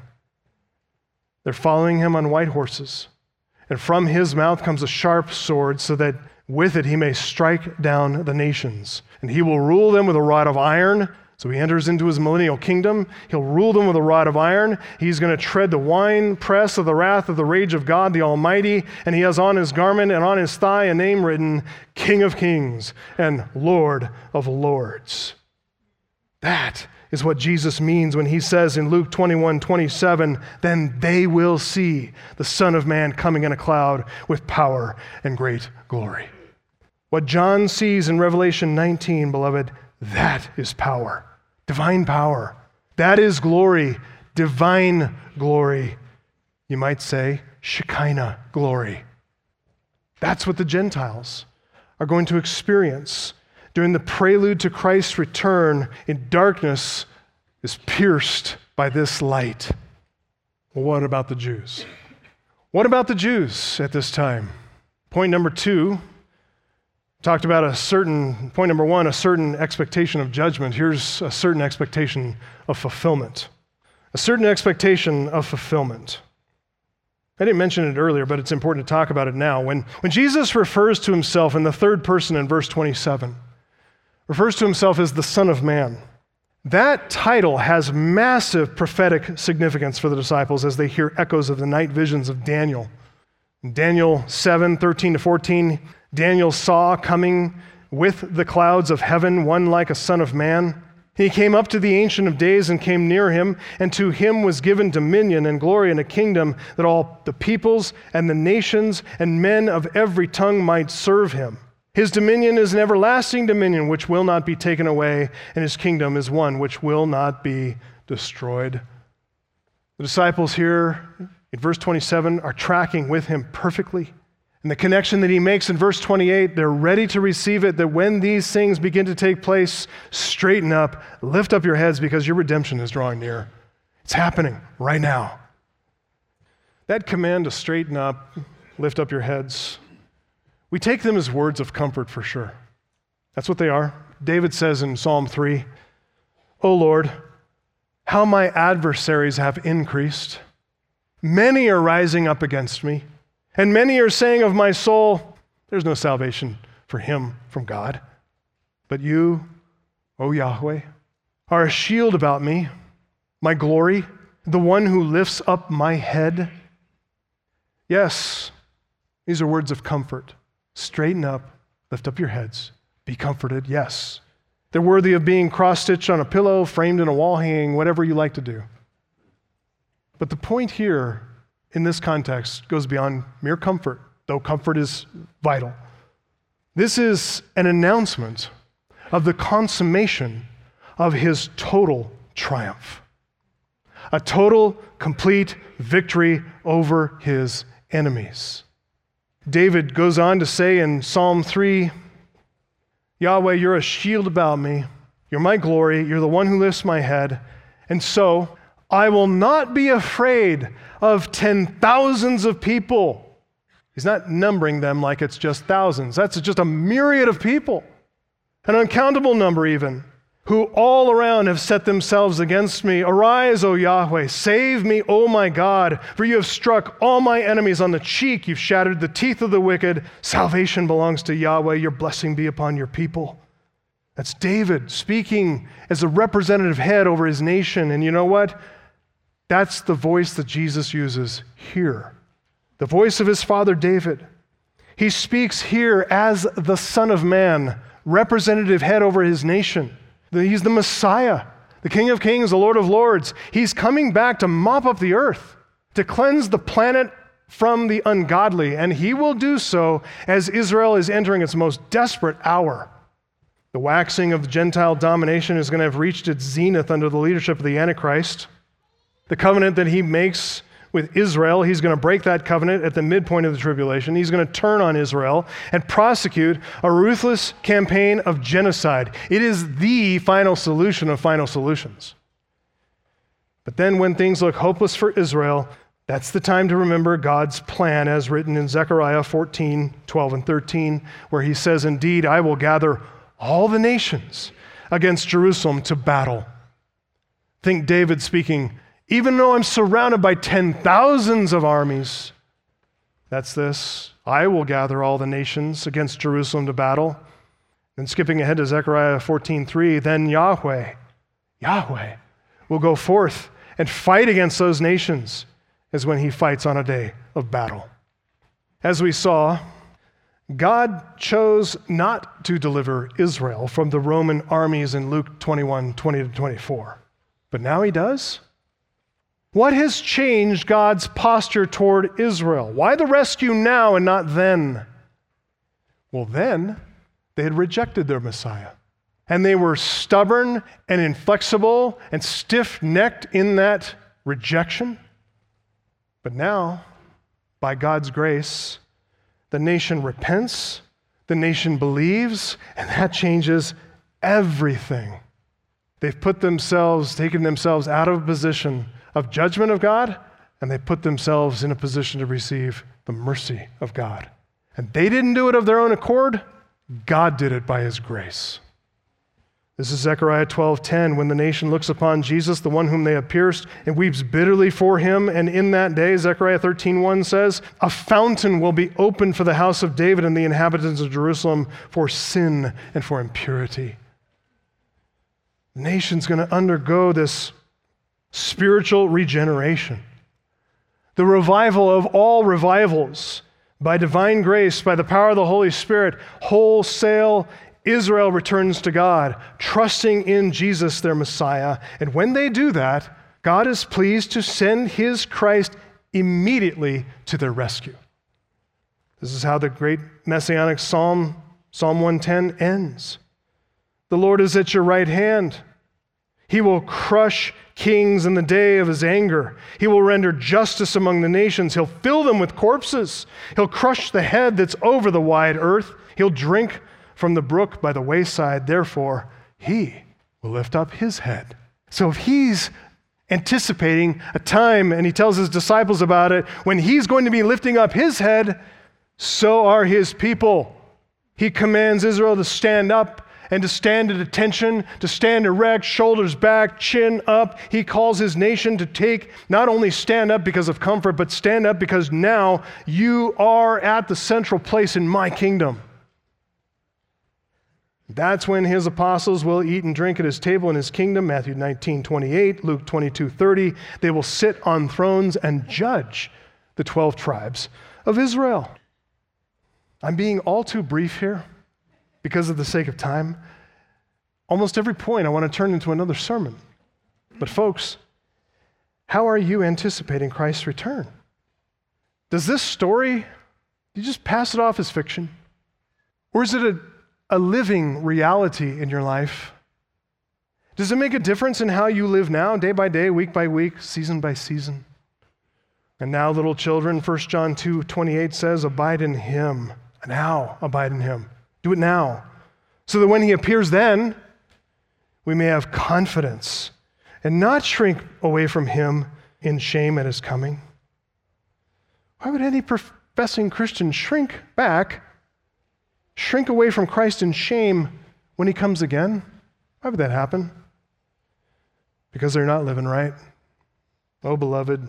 They're following him on white horses, and from his mouth comes a sharp sword, so that with it he may strike down the nations. And he will rule them with a rod of iron. So he enters into his millennial kingdom. He'll rule them with a rod of iron. He's going to tread the wine press of the wrath of the rage of God the Almighty. And he has on his garment and on his thigh a name written, King of Kings and Lord of Lords. That is what Jesus means when he says in Luke twenty-one twenty-seven, then they will see the Son of Man coming in a cloud with power and great glory. What John sees in Revelation nineteen, beloved, that is power, divine power. That is glory, divine glory. You might say Shekinah glory. That's what the Gentiles are going to experience during the prelude to Christ's return. In darkness is pierced by this light. Well, what about the Jews? What about the Jews at this time? Point number two, talked about a certain, point number one, a certain expectation of judgment. Here's a certain expectation of fulfillment. A certain expectation of fulfillment. I didn't mention it earlier, but it's important to talk about it now. When, when Jesus refers to himself in the third person in verse twenty-seven, refers to himself as the Son of Man. That title has massive prophetic significance for the disciples as they hear echoes of the night visions of Daniel. In Daniel seven, thirteen to fourteen, Daniel saw coming with the clouds of heaven one like a son of man. He came up to the Ancient of Days and came near him, and to him was given dominion and glory and a kingdom that all the peoples and the nations and men of every tongue might serve him. His dominion is an everlasting dominion which will not be taken away, and his kingdom is one which will not be destroyed. The disciples here in verse twenty-seven are tracking with him perfectly. And the connection that he makes in verse twenty-eight, they're ready to receive it, that when these things begin to take place, straighten up, lift up your heads because your redemption is drawing near. It's happening right now. That command to straighten up, lift up your heads, we take them as words of comfort for sure. That's what they are. David says in Psalm three, O Lord, how my adversaries have increased. Many are rising up against me, and many are saying of my soul, there's no salvation for him from God. But you, O Yahweh, are a shield about me, my glory, the one who lifts up my head. Yes, these are words of comfort. Straighten up, lift up your heads, be comforted, yes. They're worthy of being cross-stitched on a pillow, framed in a wall hanging, whatever you like to do. But the point here in this context goes beyond mere comfort, though comfort is vital. This is an announcement of the consummation of his total triumph. A total, complete victory over his enemies. David goes on to say in Psalm three, Yahweh, you're a shield about me. You're my glory. You're the one who lifts my head. And so I will not be afraid of ten thousands of people. He's not numbering them like it's just thousands. That's just a myriad of people, an uncountable number even, who all around have set themselves against me. Arise, O Yahweh, save me, O my God, for you have struck all my enemies on the cheek. You've shattered the teeth of the wicked. Salvation belongs to Yahweh. Your blessing be upon your people. That's David speaking as a representative head over his nation. And you know what? That's the voice that Jesus uses here. The voice of his father David. He speaks here as the Son of Man, representative head over his nation. He's the Messiah, the King of Kings, the Lord of Lords. He's coming back to mop up the earth, to cleanse the planet from the ungodly, and he will do so as Israel is entering its most desperate hour. The waxing of Gentile domination is going to have reached its zenith under the leadership of the Antichrist. The covenant that he makes with Israel, he's going to break that covenant at the midpoint of the tribulation. He's going to turn on Israel and prosecute a ruthless campaign of genocide. It is the final solution of final solutions. But then when things look hopeless for Israel, that's the time to remember God's plan as written in Zechariah fourteen, twelve, and thirteen, where he says, "Indeed, I will gather all the nations against Jerusalem to battle." Think David speaking, "Even though I'm surrounded by ten thousands of armies," that's this, "I will gather all the nations against Jerusalem to battle." And skipping ahead to Zechariah fourteen three, "Then Yahweh, Yahweh will go forth and fight against those nations as when he fights on a day of battle." As we saw, God chose not to deliver Israel from the Roman armies in Luke twenty-one, twenty to twenty-four. But now he does. What has changed God's posture toward Israel? Why the rescue now and not then? Well, then they had rejected their Messiah. And they were stubborn and inflexible and stiff-necked in that rejection. But now, by God's grace, the nation repents, the nation believes, and that changes everything. They've put themselves, taken themselves out of a position of judgment of God, and they put themselves in a position to receive the mercy of God. And they didn't do it of their own accord. God did it by his grace. This is Zechariah twelve ten. "When the nation looks upon Jesus, the one whom they have pierced, and weeps bitterly for him, and in that day," Zechariah thirteen one says, "a fountain will be opened for the house of David and the inhabitants of Jerusalem for sin and for impurity." The nation's going to undergo this spiritual regeneration. The revival of all revivals by divine grace, by the power of the Holy Spirit, wholesale Israel returns to God, trusting in Jesus, their Messiah. And when they do that, God is pleased to send his Christ immediately to their rescue. This is how the great messianic psalm, Psalm one ten, ends. "The Lord is at your right hand. He will crush kings in the day of his anger. He will render justice among the nations. He'll fill them with corpses. He'll crush the head that's over the wide earth. He'll drink from the brook by the wayside. Therefore, he will lift up his head." So if he's anticipating a time, and he tells his disciples about it, when he's going to be lifting up his head, so are his people. He commands Israel to stand up and to stand at attention, to stand erect, shoulders back, chin up. He calls his nation to take, not only stand up because of comfort, but stand up because now you are at the central place in my kingdom. That's when his apostles will eat and drink at his table in his kingdom, Matthew nineteen twenty-eight, Luke twenty-two thirty. They will sit on thrones and judge the twelve tribes of Israel. I'm being all too brief here because of the sake of time. Almost every point I want to turn into another sermon. But folks, how are you anticipating Christ's return? Does this story, do you just pass it off as fiction? Or is it a a living reality in your life? Does it make a difference in how you live now, day by day, week by week, season by season? And now, little children, First John two twenty-eight says, "Abide in him." Now, abide in him. Do it now. So that when he appears then, we may have confidence and not shrink away from him in shame at his coming. Why would any professing Christian shrink back Shrink away from Christ in shame when he comes again? Why would that happen? Because they're not living right. Oh, beloved,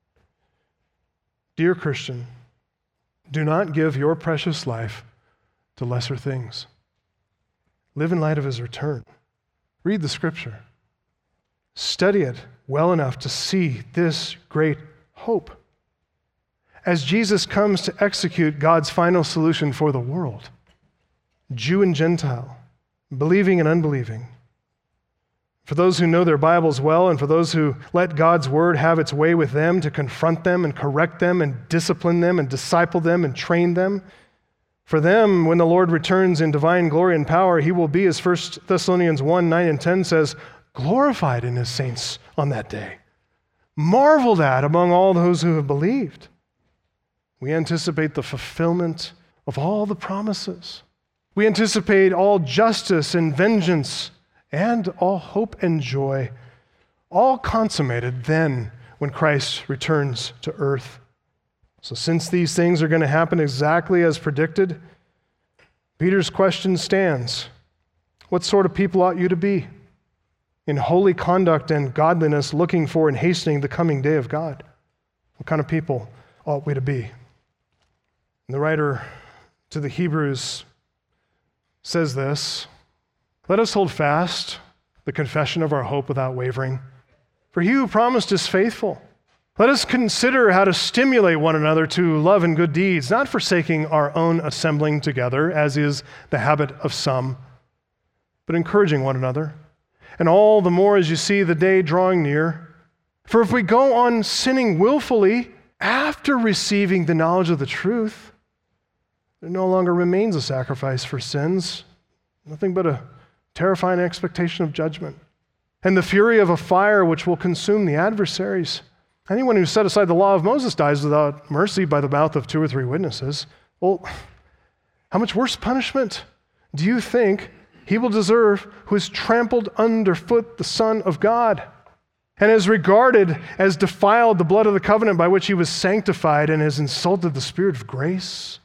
dear Christian, do not give your precious life to lesser things. Live in light of his return. Read the scripture. Study it well enough to see this great hope. As Jesus comes to execute God's final solution for the world, Jew and Gentile, believing and unbelieving, for those who know their Bibles well and for those who let God's word have its way with them to confront them and correct them and discipline them and disciple them and train them, for them, when the Lord returns in divine glory and power, he will be, as First Thessalonians one, nine and ten says, glorified in his saints on that day, marveled at among all those who have believed. We anticipate the fulfillment of all the promises. We anticipate all justice and vengeance and all hope and joy, all consummated then when Christ returns to earth. So since these things are going to happen exactly as predicted, Peter's question stands. What sort of people ought you to be in holy conduct and godliness, looking for and hastening the coming day of God? What kind of people ought we to be? And the writer to the Hebrews says this, let us hold fast the confession of our hope without wavering, for he who promised is faithful. Let us consider how to stimulate one another to love and good deeds, not forsaking our own assembling together, as is the habit of some, but encouraging one another, and all the more as you see the day drawing near. For if we go on sinning willfully after receiving the knowledge of the truth, there no longer remains a sacrifice for sins, nothing but a terrifying expectation of judgment, and the fury of a fire which will consume the adversaries. Anyone who set aside the law of Moses dies without mercy by the mouth of two or three witnesses. Well, how much worse punishment do you think he will deserve who has trampled underfoot the Son of God and has regarded as defiled the blood of the covenant by which he was sanctified and has insulted the Spirit of grace?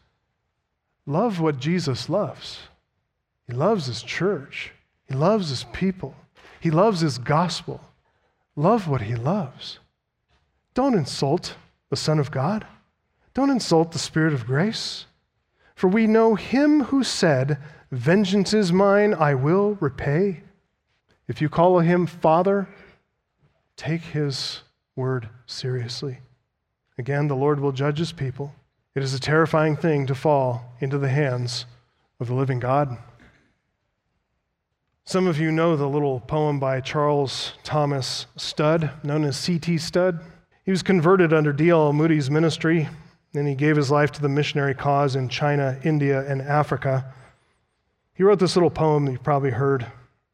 Love what Jesus loves. He loves his church. He loves his people. He loves his gospel. Love what he loves. Don't insult the Son of God. Don't insult the Spirit of grace. For we know him who said, vengeance is mine, I will repay. If you call him Father, take his word seriously. Again, the Lord will judge his people. It is a terrifying thing to fall into the hands of the living God. Some of you know the little poem by Charles Thomas Studd, known as C T Studd. He was converted under D L Moody's ministry, and he gave his life to the missionary cause in China, India, and Africa. He wrote this little poem that you've probably heard.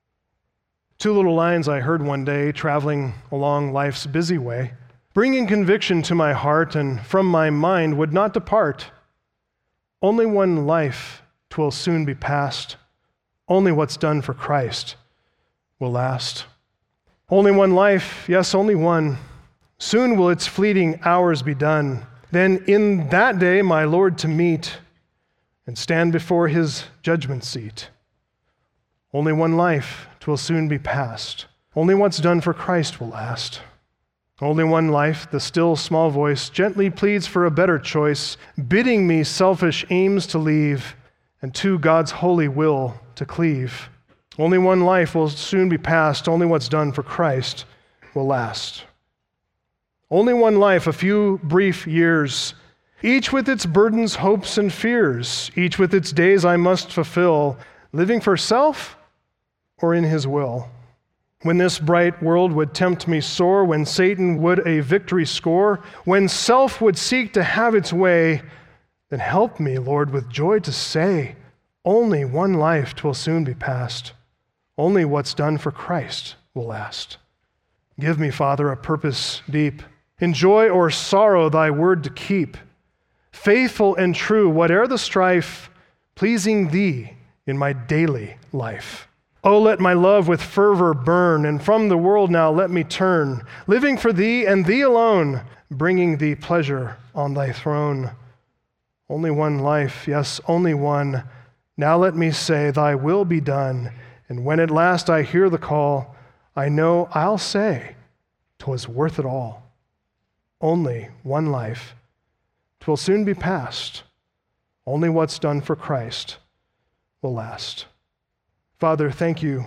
Two little lines I heard one day traveling along life's busy way, bringing conviction to my heart and from my mind would not depart. Only one life 'twill soon be past. Only what's done for Christ will last. Only one life, yes, only one. Soon will its fleeting hours be done. Then in that day my Lord to meet and stand before his judgment seat. Only one life, 'twill soon be past. Only what's done for Christ will last. Only one life, the still small voice gently pleads for a better choice, bidding me selfish aims to leave and to God's holy will to cleave. Only one life will soon be past. Only what's done for Christ will last. Only one life, a few brief years, each with its burdens, hopes, and fears, each with its days I must fulfill, living for self or in his will. When this bright world would tempt me sore, when Satan would a victory score, when self would seek to have its way, then help me, Lord, with joy to say, only one life 'twill soon be past. Only what's done for Christ will last. Give me, Father, a purpose deep, in joy or sorrow thy word to keep, faithful and true, whate'er the strife, pleasing thee in my daily life. Oh, let my love with fervor burn, and from the world now let me turn, living for thee and thee alone, bringing thee pleasure on thy throne. Only one life, yes, only one. Now let me say, thy will be done, and when at last I hear the call, I know I'll say, 'twas worth it all. Only one life, 'twill soon be past. Only what's done for Christ will last. Father, thank you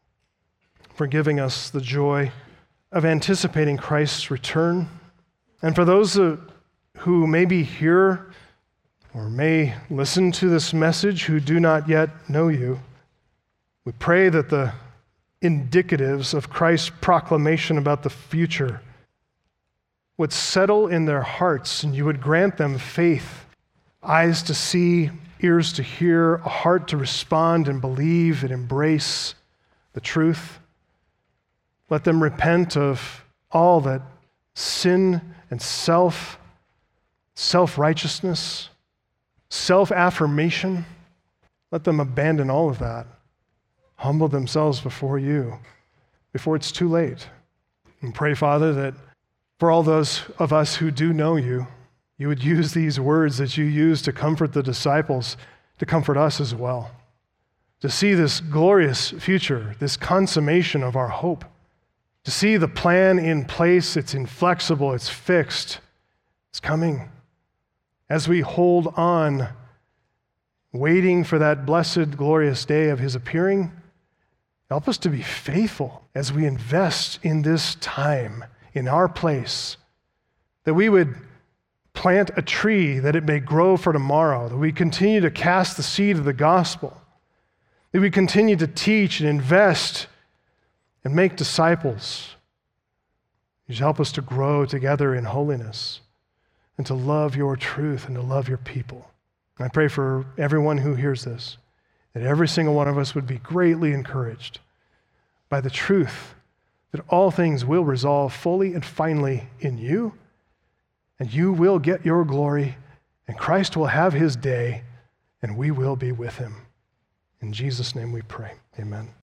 for giving us the joy of anticipating Christ's return. And for those uh, who may be here or may listen to this message who do not yet know you, we pray that the indicatives of Christ's proclamation about the future would settle in their hearts, and you would grant them faith, eyes to see, ears to hear, a heart to respond and believe and embrace the truth. Let them repent of all that sin and self, self-righteousness, self-affirmation. Let them abandon all of that, humble themselves before you, before it's too late. And pray, Father, that for all those of us who do know you, you would use these words that you used to comfort the disciples, to comfort us as well, to see this glorious future, this consummation of our hope, to see the plan in place. It's inflexible, it's fixed, it's coming. As we hold on, waiting for that blessed, glorious day of his appearing, help us to be faithful as we invest in this time, in our place, that we would plant a tree that it may grow for tomorrow, that we continue to cast the seed of the gospel, that we continue to teach and invest and make disciples. You should help us to grow together in holiness and to love your truth and to love your people. And I pray for everyone who hears this, that every single one of us would be greatly encouraged by the truth that all things will resolve fully and finally in you, and you will get your glory, and Christ will have his day, and we will be with him. In Jesus' name we pray. Amen.